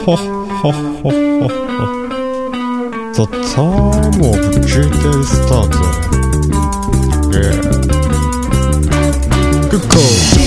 ほっほっほっほっほ。The time of GT starts. Yeah. Good call.